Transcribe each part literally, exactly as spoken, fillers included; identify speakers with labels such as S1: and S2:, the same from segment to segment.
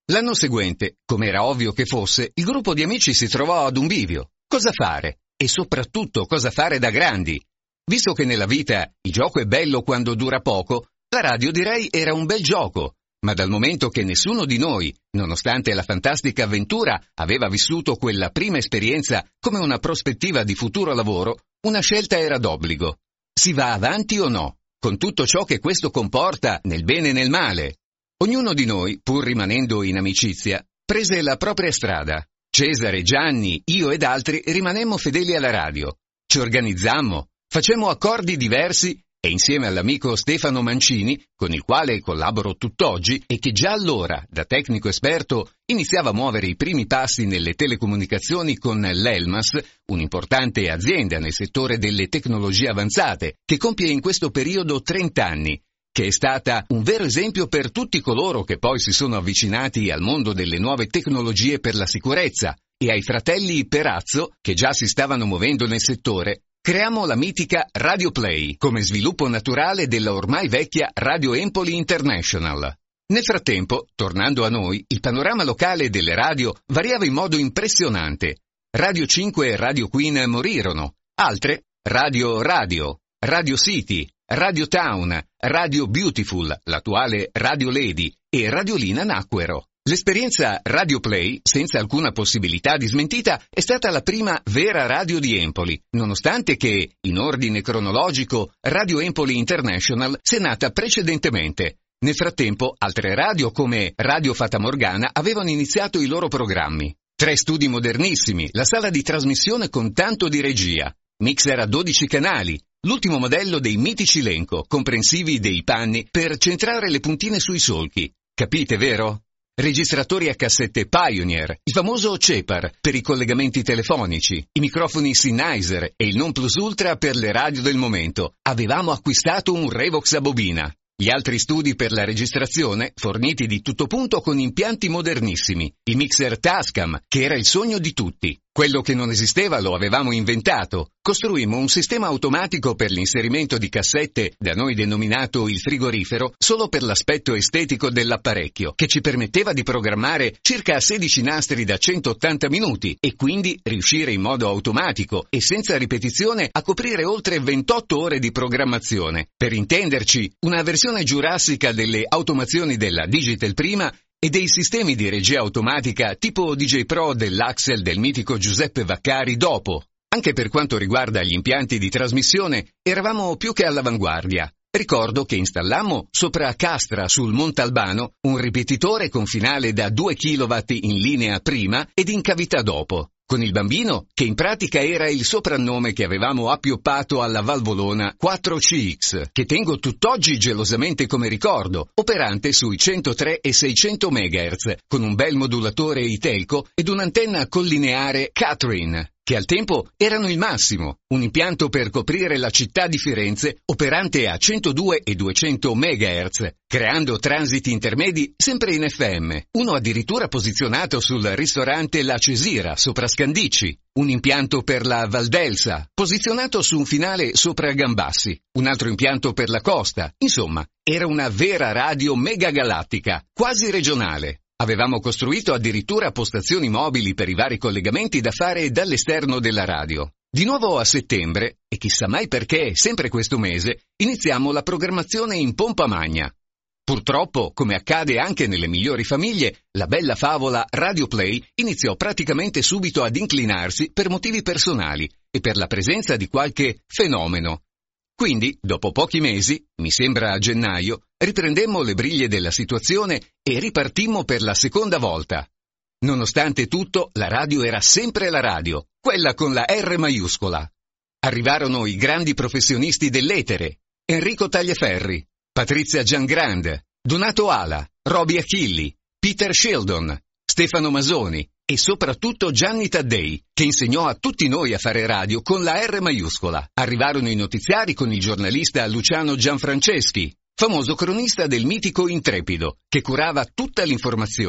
S1: L'anno seguente, come era ovvio che fosse, il gruppo di amici si trovò ad un bivio. Cosa fare? E soprattutto cosa fare da grandi? Visto che nella vita il gioco è bello quando dura poco, la radio direi era un bel gioco. Ma dal momento che nessuno di noi, nonostante la fantastica avventura, aveva vissuto quella prima esperienza come una prospettiva di futuro lavoro, una scelta era d'obbligo. Si va avanti o no? Con tutto ciò che questo comporta, nel bene e nel male. Ognuno di noi, pur rimanendo in amicizia, prese la propria strada. Cesare, Gianni, io ed altri rimanemmo fedeli alla radio. Ci organizzammo, facemmo accordi diversi e insieme all'amico Stefano Mancini, con il quale collaboro tutt'oggi e che già allora, da tecnico esperto, iniziava a muovere i primi passi nelle telecomunicazioni con l'Elmas, un'importante azienda nel settore delle tecnologie avanzate, che compie in questo periodo trenta anni, che è stata un vero esempio per tutti coloro che poi si sono avvicinati al mondo delle nuove tecnologie per la sicurezza, e ai fratelli Perazzo, che già si stavano muovendo nel settore. Creammo la mitica Radio Play come sviluppo naturale della ormai vecchia Radio Empoli International. Nel frattempo, tornando a noi, il panorama locale delle radio variava in modo impressionante. Radio cinque e Radio Queen morirono, altre, Radio Radio, Radio City, Radio Town, Radio Beautiful, l'attuale Radio Lady, e Radiolina nacquero. L'esperienza Radio Play, senza alcuna possibilità di smentita, è stata la prima vera radio di Empoli, nonostante che, in ordine cronologico, Radio Empoli International sia nata precedentemente. Nel frattempo, altre radio come Radio Fata Morgana avevano iniziato i loro programmi. Tre studi modernissimi, la sala di trasmissione con tanto di regia, mixer a dodici canali, l'ultimo modello dei mitici Lenco, comprensivi dei panni per centrare le puntine sui solchi. Capite, vero? Registratori a cassette Pioneer, il famoso Cepar per i collegamenti telefonici, i microfoni Sennheiser e il non plus ultra per le radio del momento. Avevamo acquistato un Revox a bobina. Gli altri studi per la registrazione, forniti di tutto punto con impianti modernissimi. Il mixer Tascam, che era il sogno di tutti. Quello che non esisteva lo avevamo inventato. Costruimmo un sistema automatico per l'inserimento di cassette, da noi denominato il frigorifero, solo per l'aspetto estetico dell'apparecchio, che ci permetteva di programmare circa sedici nastri da centottanta minuti e quindi riuscire in modo automatico e senza ripetizione a coprire oltre ventotto ore di programmazione. Per intenderci, una versione giurassica delle automazioni della Digital prima e dei sistemi di regia automatica tipo D J Pro dell'Axel del mitico Giuseppe Vaccari dopo. Anche per quanto riguarda gli impianti di trasmissione, eravamo più che all'avanguardia. Ricordo che installammo sopra Castra sul Montalbano un ripetitore con finale da due chilowatt in linea prima ed in cavità dopo, con il bambino che in pratica era il soprannome che avevamo appioppato alla valvolona quattro C X, che tengo tutt'oggi gelosamente come ricordo, operante sui centotré e seicento megahertz, con un bel modulatore Itelco ed un'antenna collineare Catherine, che al tempo erano il massimo, un impianto per coprire la città di Firenze operante a centodue e duecento megahertz, creando transiti intermedi sempre in F M, uno addirittura posizionato sul ristorante La Cesira sopra Scandicci, un impianto per la Valdelsa, posizionato su un finale sopra Gambassi, un altro impianto per la costa, insomma, era una vera radio megagalattica, quasi regionale. Avevamo costruito addirittura postazioni mobili per i vari collegamenti da fare dall'esterno della radio. Di nuovo a settembre, e chissà mai perché, sempre questo mese, iniziamo la programmazione in pompa magna. Purtroppo, come accade anche nelle migliori famiglie, la bella favola Radio Play iniziò praticamente subito ad inclinarsi per motivi personali e per la presenza di qualche fenomeno. Quindi, dopo pochi mesi, mi sembra a gennaio, riprendemmo le briglie della situazione e ripartimmo per la seconda volta. Nonostante tutto, la radio era sempre la radio, quella con la R maiuscola. Arrivarono i grandi professionisti dell'etere, Enrico Tagliaferri, Patrizia Giangrande, Donato Ala, Roby Achilli, Peter Sheldon, Stefano Masoni e soprattutto Gianni Taddei, che insegnò a tutti noi a fare radio con la R maiuscola. Arrivarono i notiziari con il giornalista Luciano Gianfranceschi, famoso cronista del mitico Intrepido, che curava tutta l'informazione.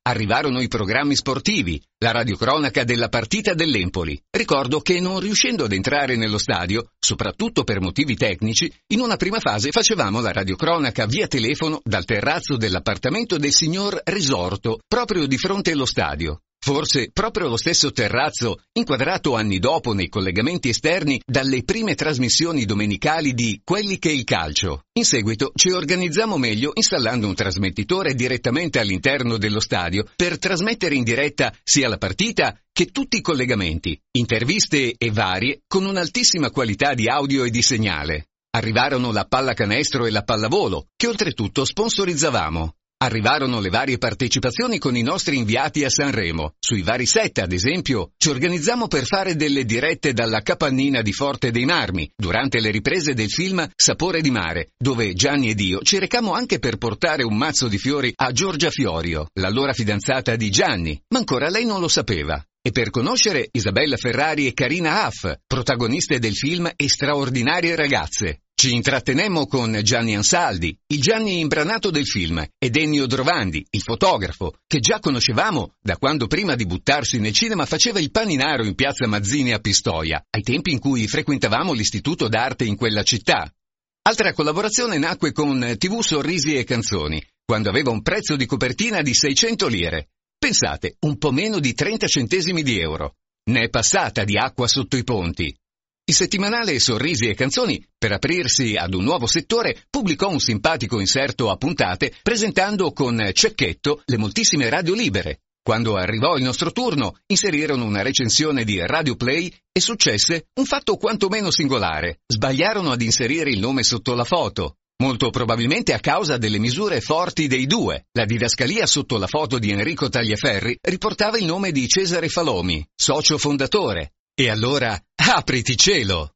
S1: Arrivarono i programmi sportivi, la radiocronaca della partita dell'Empoli. Ricordo che non riuscendo ad entrare nello stadio, soprattutto per motivi tecnici, in una prima fase facevamo la radiocronaca via telefono dal terrazzo dell'appartamento del signor Risorto, proprio di fronte allo stadio. Forse proprio lo stesso terrazzo, inquadrato anni dopo nei collegamenti esterni dalle prime trasmissioni domenicali di Quelli che il calcio. In seguito ci organizzammo meglio installando un trasmettitore direttamente all'interno dello stadio per trasmettere in diretta sia la partita che tutti i collegamenti, interviste e varie con un'altissima qualità di audio e di segnale. Arrivarono la pallacanestro e la pallavolo, che oltretutto sponsorizzavamo. Arrivarono le varie partecipazioni con i nostri inviati a Sanremo. Sui vari set, ad esempio, ci organizzammo per fare delle dirette dalla capannina di Forte dei Marmi, durante le riprese del film Sapore di mare, dove Gianni ed io ci recammo anche per portare un mazzo di fiori a Giorgia Fiorio, l'allora fidanzata di Gianni, ma ancora lei non lo sapeva. E per conoscere Isabella Ferrari e Carina Haff, protagoniste del film E straordinarie ragazze. Ci intrattenemmo con Gianni Ansaldi, il Gianni imbranato del film, ed Ennio Drovandi, il fotografo, che già conoscevamo da quando prima di buttarsi nel cinema faceva il paninaro in piazza Mazzini a Pistoia, ai tempi in cui frequentavamo l'istituto d'arte in quella città. Altra collaborazione nacque con tivù Sorrisi e Canzoni, quando aveva un prezzo di copertina di seicento lire. Pensate, un po' meno di trenta centesimi di euro. Ne è passata di acqua sotto i ponti. Il settimanale Sorrisi e Canzoni, per aprirsi ad un nuovo settore, pubblicò un simpatico inserto a puntate presentando con cecchetto le moltissime radio libere. Quando arrivò il nostro turno, inserirono una recensione di Radio Play e successe un fatto quantomeno singolare. Sbagliarono ad inserire il nome sotto la foto. Molto probabilmente a causa delle misure forti dei due. La didascalia sotto la foto di Enrico Tagliaferri riportava il nome di Cesare Falomi, socio fondatore. E allora, apriti cielo!